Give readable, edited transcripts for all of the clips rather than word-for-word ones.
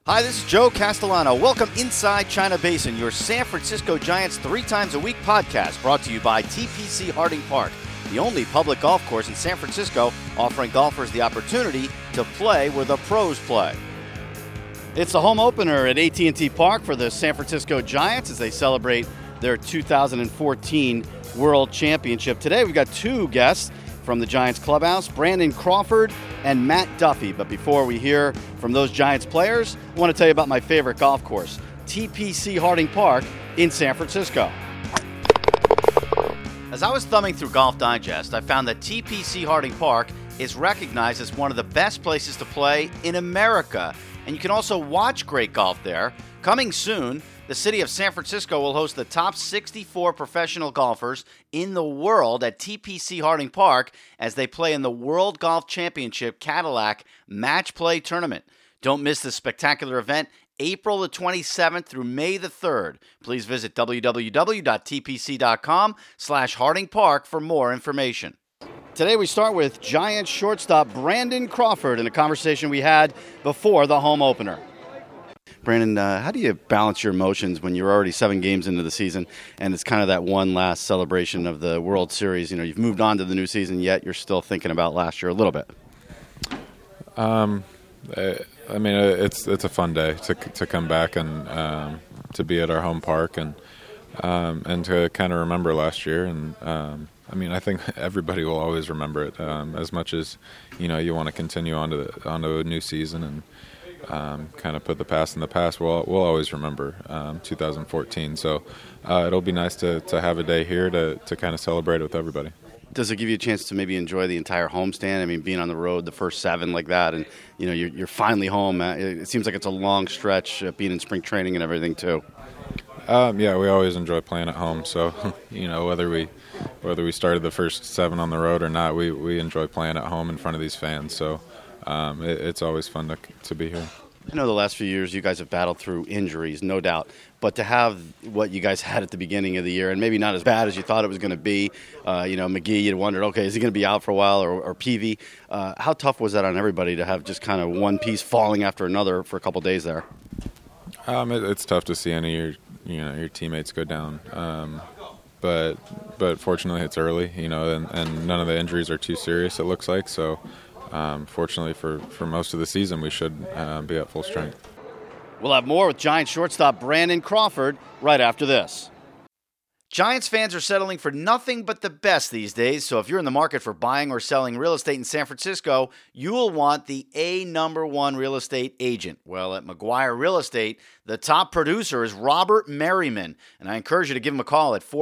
Hi, this is Joe Castellano. Welcome Inside China Basin, your San Francisco Giants 3 times a week podcast, brought to you by TPC Harding Park, the only public golf course in San Francisco offering golfers the opportunity to play where the pros play. It's the home opener at AT&T Park for the San Francisco Giants as they celebrate their 2014 World Championship. Today we've got 2 guests from the Giants clubhouse, Brandon Crawford and Matt Duffy. But before we hear from those Giants players, I want to tell you about my favorite golf course, TPC Harding Park in San Francisco. As I was thumbing through Golf Digest, I found that TPC Harding Park is recognized as one of the best places to play in America. And you can also watch great golf there. Coming soon, the city of San Francisco will host the top 64 professional golfers in the world at TPC Harding Park as they play in the World Golf Championship Cadillac Match Play Tournament. Don't miss this spectacular event, April the 27th through May the 3rd. Please visit www.tpc.com/Harding Park for more information. Today we start with Giants shortstop Brandon Crawford in a conversation we had before the home opener. Brandon, how do you balance your emotions when you're already 7 games into the season and it's kind of that one last celebration of the World Series? You know, you've moved on to the new season, yet you're still thinking about last year a little bit. I mean, it's a fun day to come back and to be at our home park and to kind of remember last year. And I mean, I think everybody will always remember it as much as you want to continue onto a new season and kind of put the past in the past. We'll always remember 2014. So it'll be nice to have a day here to kind of celebrate with everybody. Does it give you a chance to maybe enjoy the entire homestand? I mean, being on the road the first 7 like that, and you're finally home. It seems like it's a long stretch, being in spring training and everything too. Yeah, we always enjoy playing at home. So whether we started the first 7 on the road or not, we enjoy playing at home in front of these fans. So it's always fun to be here. I know the last few years you guys have battled through injuries, no doubt. But to have what you guys had at the beginning of the year, and maybe not as bad as you thought it was going to be, McGee, you'd wondered, okay, is he going to be out for a while, or Peavy? How tough was that on everybody to have just kind of one piece falling after another for a couple days there? It's tough to see any of your teammates go down. But fortunately it's early, and none of the injuries are too serious, it looks like. So fortunately for most of the season, we should be at full strength. We'll have more with Giants shortstop Brandon Crawford right after this. Giants fans are settling for nothing but the best these days, so if you're in the market for buying or selling real estate in San Francisco, you will want the #1 real estate agent. Well, at McGuire Real Estate, the top producer is Robert Merriman, and I encourage you to give him a call at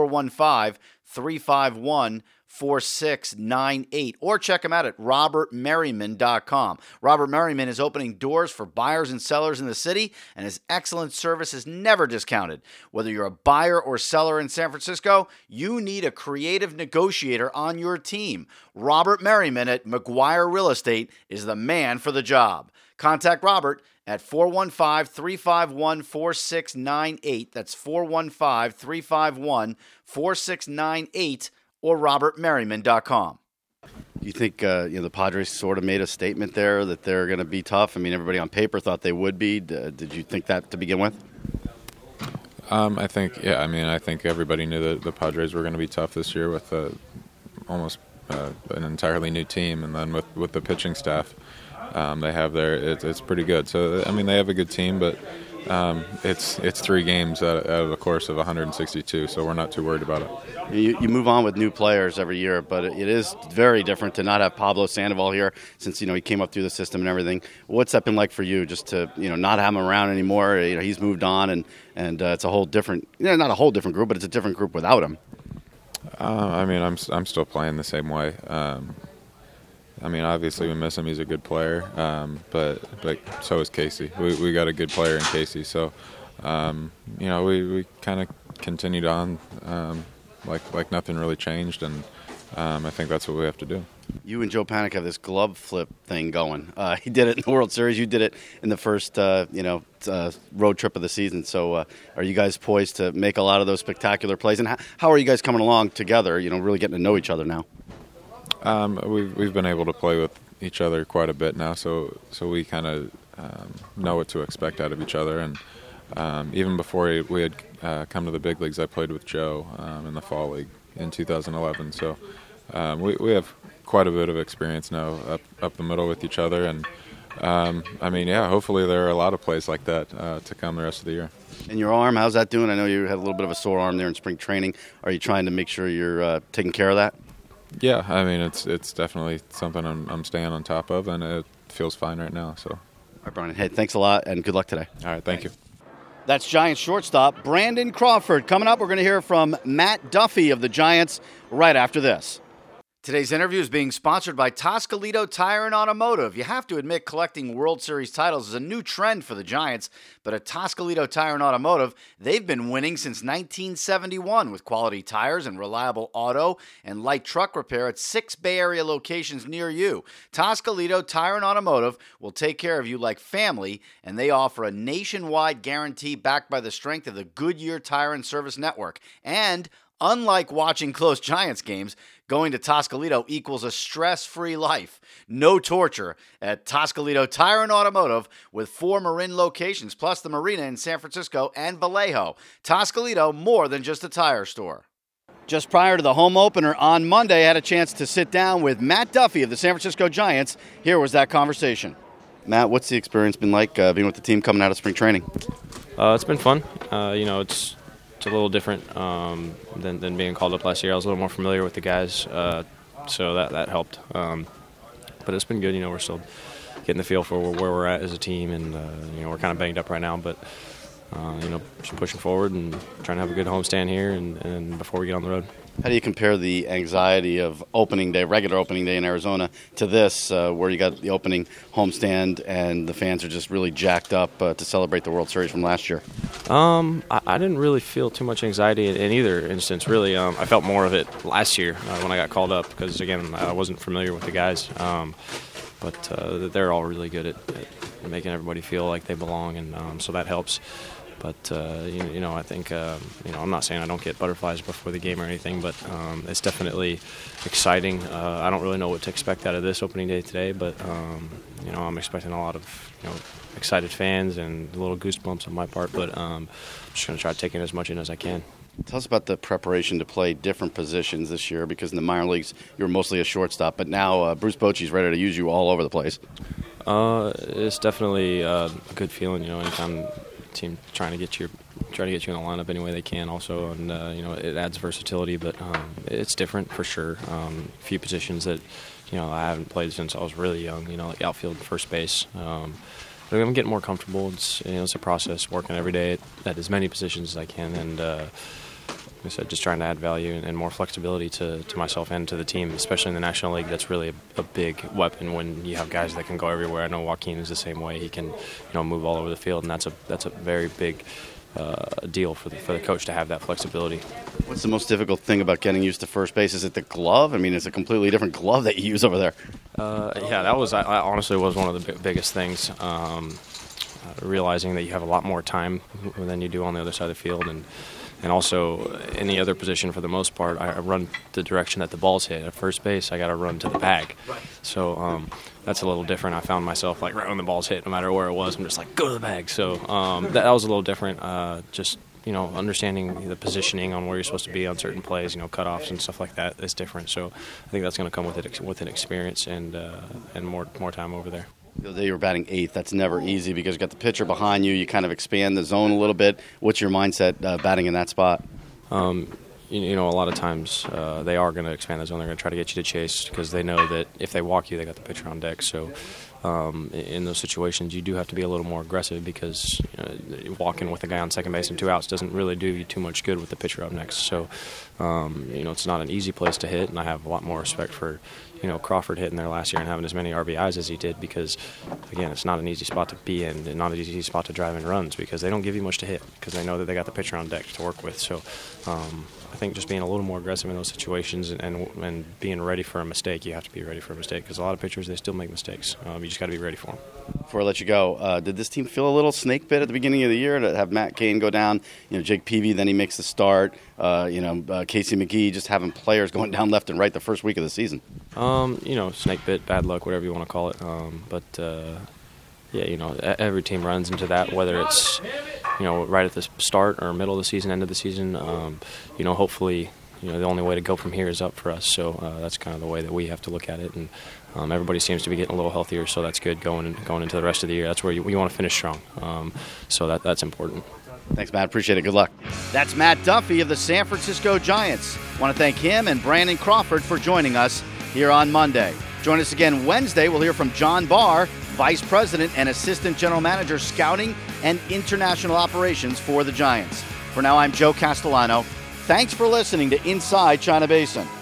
415-351-4698 or check him out at robertmerriman.com. Robert Merriman is opening doors for buyers and sellers in the city, and his excellent service is never discounted. Whether you're a buyer or seller in San Francisco, you need a creative negotiator on your team. Robert Merriman at McGuire Real Estate is the man for the job. Contact Robert at 415-351-4698. That's 415-351-4698 or robertmerriman.com. You think the Padres sort of made a statement there that they're going to be tough? I mean, everybody on paper thought they would be. Did you think that to begin with? I think everybody knew that the Padres were going to be tough this year with almost an entirely new team, and then with the pitching staff they have there, it's pretty good. So I mean, they have a good team, but it's 3 games out of a course of 162, so we're not too worried about it. You move on with new players every year, but it is very different to not have Pablo Sandoval here since he came up through the system and everything. What's that been like for you, just to not have him around anymore? He's moved on, and it's a whole different, not a whole different group, but it's a different group without him. I mean, I'm still playing the same way. I mean, obviously we miss him. He's a good player, but so is Casey. We got a good player in Casey, so we kind of continued on like nothing really changed, and I think that's what we have to do. You and Joe Panik have this glove flip thing going. He did it in the World Series. You did it in the first road trip of the season. So are you guys poised to make a lot of those spectacular plays? And how are you guys coming along together? Really getting to know each other now. We've been able to play each other quite a bit now, so we kind of know what to expect out of each other. And even before we had come to the big leagues, I played with Joe in the fall league in 2011. So we have quite a bit of experience now up the middle with each other. And hopefully there are a lot of plays like that to come the rest of the year. And your arm, how's that doing? I know you had a little bit of a sore arm there in spring training. Are you trying to make sure you're taking care of that? Yeah, I mean, it's definitely something I'm staying on top of, and it feels fine right now. So, all right, Brian. Hey, thanks a lot, and good luck today. All right, thank you. That's Giants shortstop Brandon Crawford. Coming up, we're going to hear from Matt Duffy of the Giants right after this. Today's interview is being sponsored by Toscalito Tire and Automotive. You have to admit collecting World Series titles is a new trend for the Giants, but at Toscalito Tire and Automotive, they've been winning since 1971 with quality tires and reliable auto and light truck repair at 6 Bay Area locations near you. Toscalito Tire and Automotive will take care of you like family, and they offer a nationwide guarantee backed by the strength of the Goodyear Tire and Service Network. And unlike watching close Giants games, going to Toscalito equals a stress-free life. No torture at Toscalito Tire and Automotive with 4 Marin locations, plus the marina in San Francisco and Vallejo. Toscalito, more than just a tire store. Just prior to the home opener on Monday, I had a chance to sit down with Matt Duffy of the San Francisco Giants. Here was that conversation. Matt, what's the experience been like being with the team coming out of spring training? It's been fun. It's a little different than being called up last year. I was a little more familiar with the guys, so that helped. But it's been good. We're still getting the feel for where we're at as a team, and we're kind of banged up right now, but just pushing forward and trying to have a good homestand here and before we get on the road. How do you compare the anxiety of opening day, regular opening day in Arizona, to this, where you got the opening homestand and the fans are just really jacked up to celebrate the World Series from last year? I didn't really feel too much anxiety in either instance, really. I felt more of it last year when I got called up because, again, I wasn't familiar with the guys. But they're all really good at making everybody feel like they belong, and so that helps. But, I think, I'm not saying I don't get butterflies before the game or anything, but it's definitely exciting. I don't really know what to expect out of this opening day today, but, I'm expecting a lot of, excited fans and little goosebumps on my part, but I'm just going to try to take in as much in as I can. Tell us about the preparation to play different positions this year, because in the minor leagues you were mostly a shortstop, but now Bruce Bochy's ready to use you all over the place. It's definitely a good feeling, anytime team trying to get you in the lineup any way they can also, and it adds versatility, but it's different for sure. A few positions that I haven't played since I was really young, like outfield, first base. But I'm getting more comfortable. It's a process, working every day at as many positions as I can, and like I said, just trying to add value and more flexibility to myself and to the team, especially in the National League. That's really a big weapon when you have guys that can go everywhere. I know Joaquin is the same way. He can move all over the field, and that's a very big deal for the coach to have that flexibility. What's the most difficult thing about getting used to first base? Is it the glove? I mean, it's a completely different glove that you use over there. That was I honestly was one of the biggest things. Realizing that you have a lot more time than you do on the other side of the field, and also any other position for the most part, I run the direction that the ball's hit. At first base, I got to run to the bag. So that's a little different. I found myself like right when the ball's hit, no matter where it was, I'm just like, go to the bag. So that was a little different. Just understanding the positioning on where you're supposed to be on certain plays, cutoffs and stuff like that is different. So I think that's going to come with an experience and more time over there. The other day you were batting eighth. That's never easy because you got the pitcher behind you. You kind of expand the zone a little bit. What's your mindset batting in that spot? A lot of times they are going to expand the zone. They're going to try to get you to chase because they know that if they walk you, they got the pitcher on deck. So in those situations, you do have to be a little more aggressive because walking with a guy on second base and 2 outs doesn't really do you too much good with the pitcher up next. So, it's not an easy place to hit, and I have a lot more respect for Crawford hitting there last year and having as many RBIs as he did because, again, it's not an easy spot to be in and not an easy spot to drive in runs because they don't give you much to hit because they know that they got the pitcher on deck to work with. So I think just being a little more aggressive in those situations and being ready for a mistake, you have to be ready for a mistake because a lot of pitchers, they still make mistakes. You you just got to be ready for them. Before I let you go, did this team feel a little snake bit at the beginning of the year to have Matt Cain go down? Jake Peavy, then he makes the start. Casey McGee, just having players going down left and right the first week of the season. Snake bit, bad luck, whatever you want to call it. Every team runs into that, whether it's right at the start or middle of the season, end of the season. Hopefully, the only way to go from here is up for us. So that's kind of the way that we have to look at it. And everybody seems to be getting a little healthier, so that's good going into the rest of the year. That's where you want to finish strong. So that's important. Thanks, Matt. Appreciate it. Good luck. That's Matt Duffy of the San Francisco Giants. I want to thank him and Brandon Crawford for joining us here on Monday. Join us again Wednesday. We'll hear from John Barr, Vice President and Assistant General Manager, Scouting and International Operations for the Giants. For now, I'm Joe Castellano. Thanks for listening to Inside China Basin.